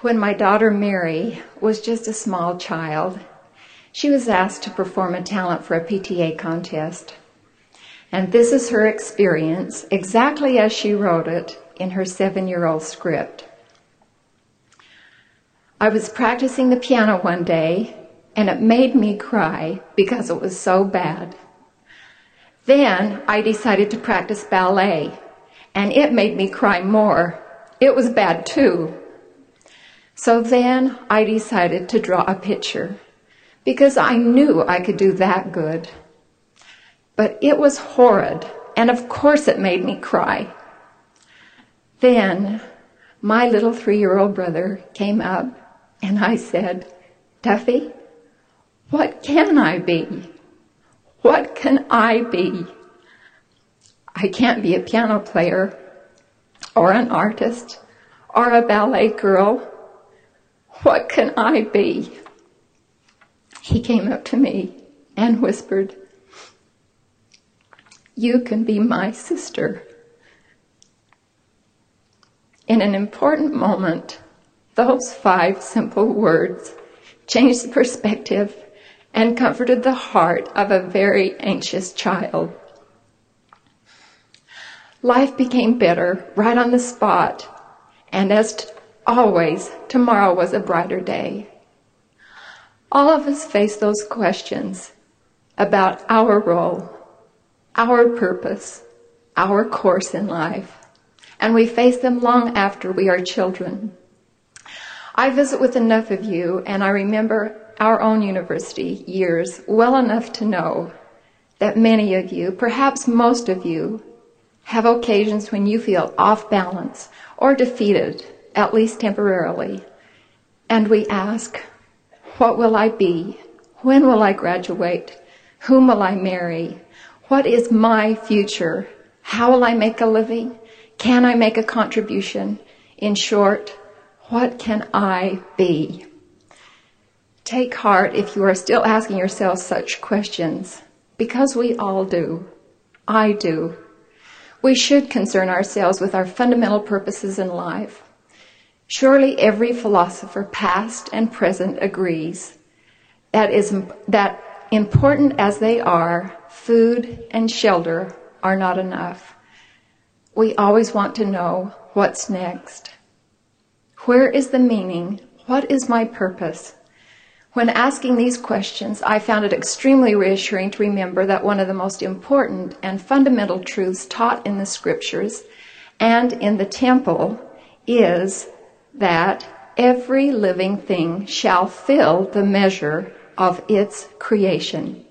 When my daughter Mary was just a small child, she was asked to perform a talent for a PTA contest. And this is her experience, exactly as she wrote it in her 7-year-old script. I was practicing the piano one day, and it made me cry because it was so bad. Then I decided to practice ballet, and it made me cry more. It was bad too. So then I decided to draw a picture, because I knew I could do that good. But it was horrid, and of course it made me cry. Then my little 3-year-old brother came up, and I said, "Duffy, what can I be? What can I be? I can't be a piano player, or an artist, or a ballet girl. What can I be?" He came up to me and whispered, "You can be my sister." In an important moment, those 5 simple words changed the perspective and comforted the heart of a very anxious child. Life became better right on the spot, and as always, tomorrow was a brighter day. All of us face those questions about our role, our purpose, our course in life, and we face them long after we are children. I visit with enough of you, and I remember our own university years well enough to know that many of you, perhaps most of you, have occasions when you feel off balance or defeated, at least temporarily. And we ask, what will I be? When will I graduate? Whom will I marry? What is my future? How will I make a living? Can I make a contribution? In short, what can I be? Take heart if you are still asking yourself such questions, because we all do. I do. We should concern ourselves with our fundamental purposes in life. Surely every philosopher, past and present, agrees that important as they are, food and shelter are not enough. We always want to know what's next. Where is the meaning? What is my purpose? When asking these questions, I found it extremely reassuring to remember that one of the most important and fundamental truths taught in the scriptures and in the temple is that every living thing shall fill the measure of its creation.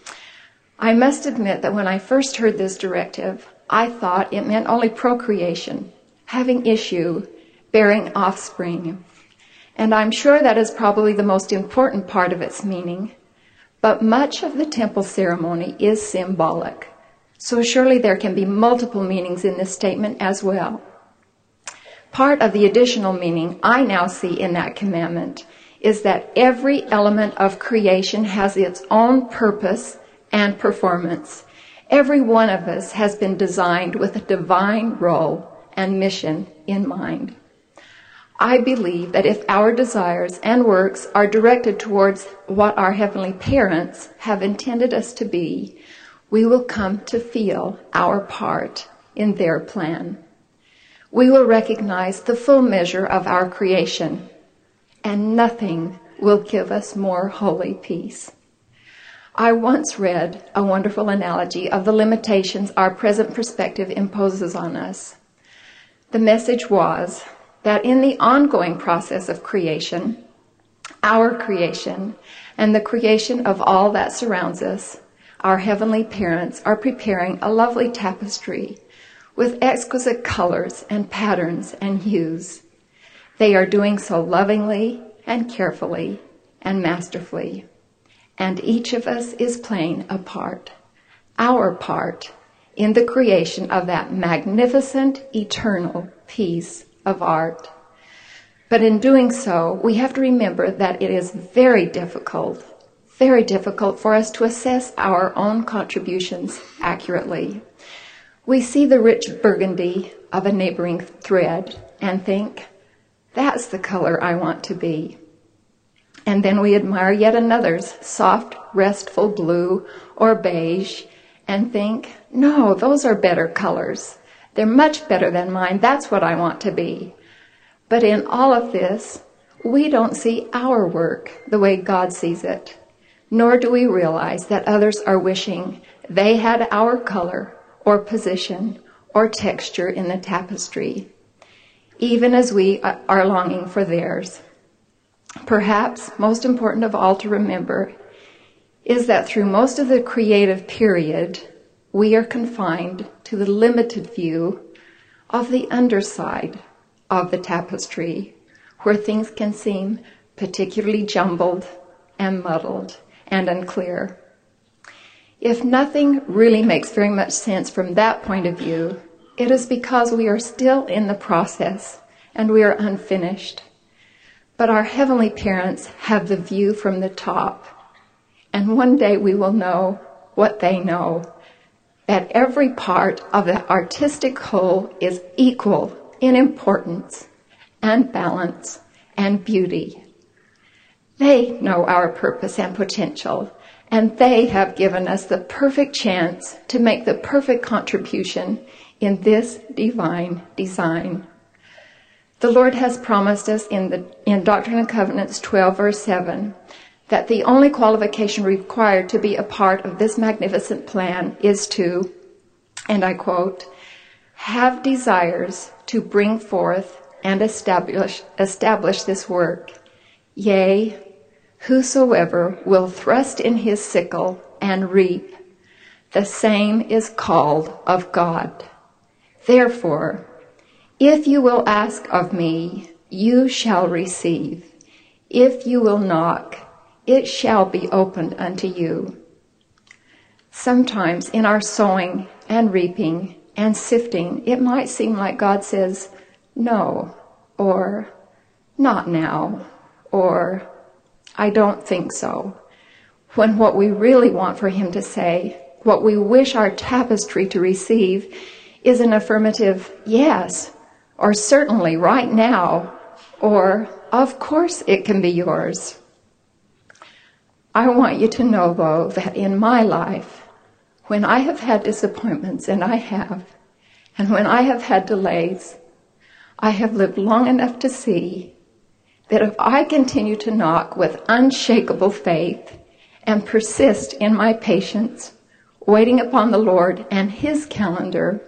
I must admit that when I first heard this directive, I thought it meant only procreation, having issue, bearing offspring. And I'm sure that is probably the most important part of its meaning. But much of the temple ceremony is symbolic. So surely there can be multiple meanings in this statement as well. Part of the additional meaning I now see in that commandment is that every element of creation has its own purpose and performance. Every one of us has been designed with a divine role and mission in mind. I believe that if our desires and works are directed towards what our heavenly parents have intended us to be, we will come to feel our part in their plan. We will recognize the full measure of our creation, and nothing will give us more holy peace. I once read a wonderful analogy of the limitations our present perspective imposes on us. The message was that in the ongoing process of creation, our creation, and the creation of all that surrounds us, our heavenly parents are preparing a lovely tapestry with exquisite colors and patterns and hues. They are doing so lovingly and carefully and masterfully. And each of us is playing a part, our part, in the creation of that magnificent, eternal piece of art. But in doing so, we have to remember that it is very difficult for us to assess our own contributions accurately. We see the rich burgundy of a neighboring thread and think, That's the color I want to be. And then we admire yet another's soft, restful blue or beige and think, no, those are better colors. They're much better than mine. That's what I want to be. But in all of this, we don't see our work the way God sees it, nor do we realize that others are wishing they had our color or position or texture in the tapestry, even as we are longing for theirs. Perhaps most important of all to remember is that through most of the creative period, we are confined to the limited view of the underside of the tapestry, where things can seem particularly jumbled and muddled and unclear. If nothing really makes very much sense from that point of view, it is because we are still in the process and we are unfinished. But our heavenly parents have the view from the top, and one day we will know what they know, that every part of the artistic whole is equal in importance and balance and beauty. They know our purpose and potential, and they have given us the perfect chance to make the perfect contribution in this divine design. The Lord has promised us in Doctrine and Covenants 12, verse 7, that the only qualification required to be a part of this magnificent plan is to, and I quote, have desires to bring forth and establish this work. Yea, whosoever will thrust in his sickle and reap, the same is called of God. Therefore, if you will ask of me, you shall receive. If you will knock, it shall be opened unto you. Sometimes in our sowing and reaping and sifting, it might seem like God says, no, or not now, or I don't think so. When what we really want for him to say, what we wish our tapestry to receive, is an affirmative yes, or certainly right now, or of course it can be yours. I want you to know, though, that in my life, when I have had disappointments, and I have, and when I have had delays, I have lived long enough to see that if I continue to knock with unshakable faith and persist in my patience, waiting upon the Lord and his calendar,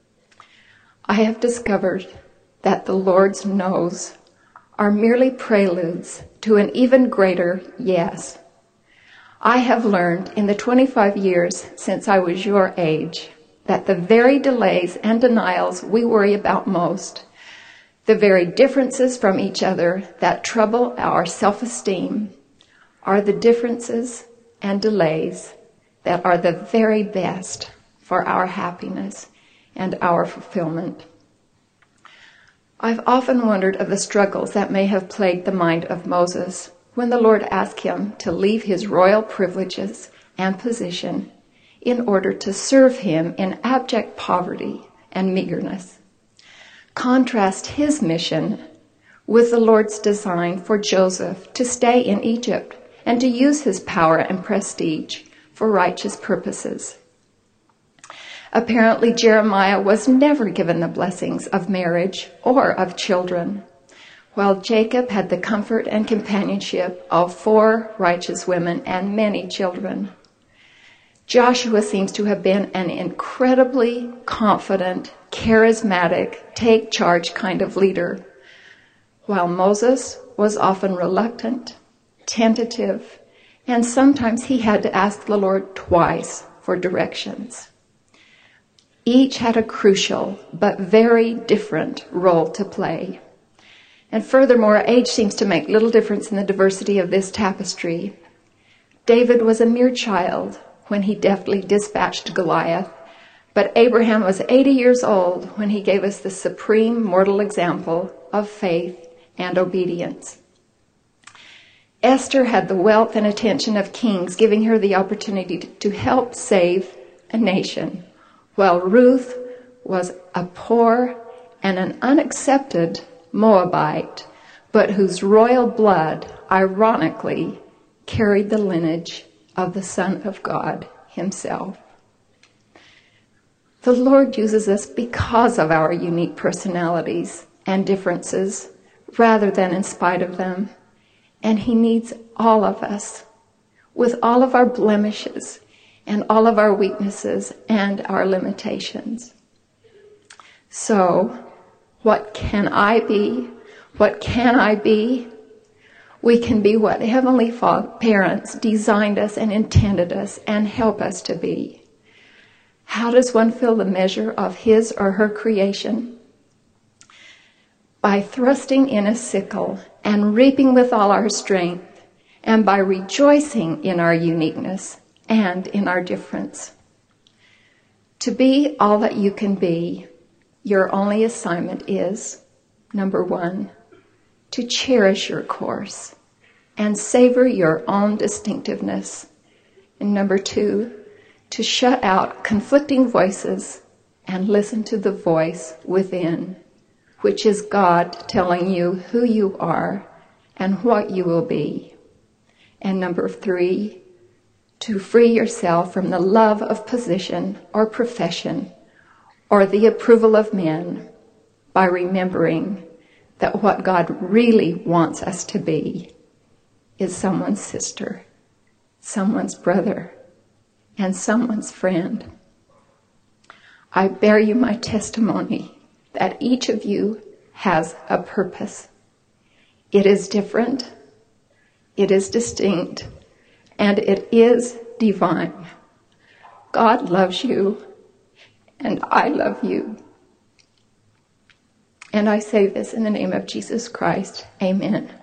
I have discovered that the Lord's no's are merely preludes to an even greater yes. I have learned in the 25 years since I was your age that the very delays and denials we worry about most, the very differences from each other that trouble our self-esteem, are the differences and delays that are the very best for our happiness and our fulfillment. I've often wondered of the struggles that may have plagued the mind of Moses when the Lord asked him to leave his royal privileges and position in order to serve him in abject poverty and meagerness. Contrast his mission with the Lord's design for Joseph to stay in Egypt and to use his power and prestige for righteous purposes. Apparently, Jeremiah was never given the blessings of marriage or of children, while Jacob had the comfort and companionship of 4 righteous women and many children. Joshua seems to have been an incredibly confident, charismatic, take charge kind of leader, while Moses was often reluctant, tentative, and sometimes he had to ask the Lord twice for directions. Each had a crucial but very different role to play. And furthermore, age seems to make little difference in the diversity of this tapestry. David was a mere child when he deftly dispatched Goliath, but Abraham was 80 years old when he gave us the supreme mortal example of faith and obedience. Esther had the wealth and attention of kings, giving her the opportunity to help save a nation, while Ruth was a poor and an unaccepted Moabite but whose royal blood, ironically, carried the lineage of the Son of God himself. The Lord uses us because of our unique personalities and differences, rather than in spite of them. And he needs all of us, with all of our blemishes and all of our weaknesses and our limitations. So, what can I be? What can I be? We can be what Heavenly Parents designed us and intended us and help us to be. How does one fill the measure of his or her creation? By thrusting in a sickle and reaping with all our strength, and by rejoicing in our uniqueness and in our difference. To be all that you can be, your only assignment is, number 1, to cherish your course and savor your own distinctiveness. And number 2, to shut out conflicting voices and listen to the voice within, which is God telling you who you are and what you will be. And number 3, to free yourself from the love of position or profession or the approval of men by remembering that what God really wants us to be is someone's sister, someone's brother, and someone's friend. I bear you my testimony that each of you has a purpose. It is different, it is distinct, and it is divine. God loves you, and I love you. And I say this in the name of Jesus Christ. Amen.